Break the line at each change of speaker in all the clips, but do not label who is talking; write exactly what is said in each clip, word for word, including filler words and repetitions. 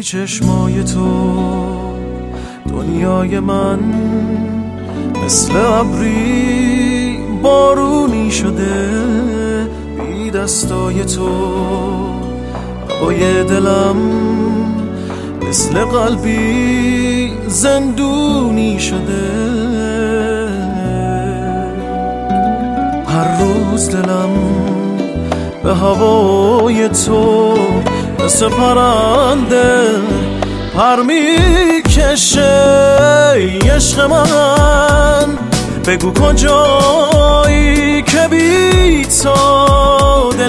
چشمای تو دنیای من مثل ابری بارونی شده، بی دستای تو هوای دلم مثل قلبی زندونی شده. هر روز دلم به هوای تو مثل پرنده پر میکشه. عشق من بگو کجایی که بی تو دل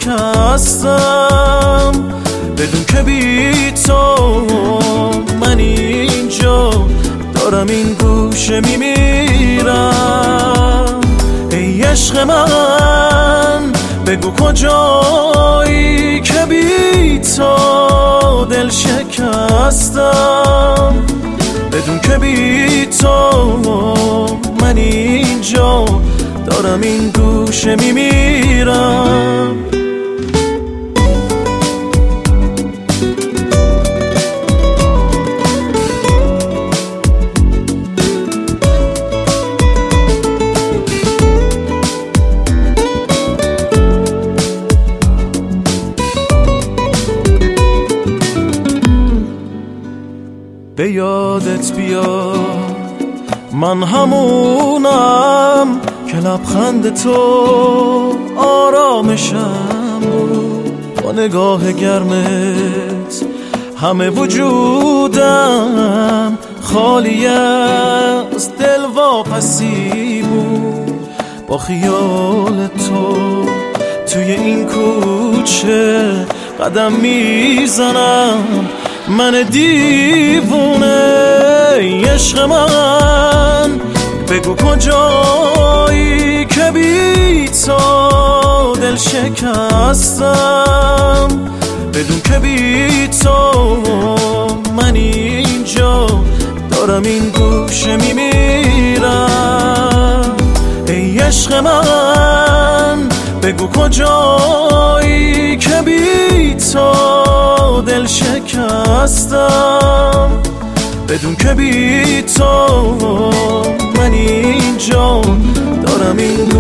شکستم، بدون که بی تو من اینجا دارم این گوشه میمیرم. ای عشق من بگو کجایی که بی تو دل شکستم، بدون که بی تو من اینجا دارم این گوشه میمیرم. به یادت بیا من همونم که لبخند تو آرامشم بود. با نگاه گرمت همه وجودم خالی از دلواپسی بود. با خیال تو توی این کوچه قدم میزنم من دیوونه. عشق من بگو کجایی که بی تو دل شکستم، بدون که بی تو من اینجا دارم این گوشه میمیرم. ای عشق من بگو کجایی که بی تو دل شکستم، بدون که بی تو من اینجا دارم این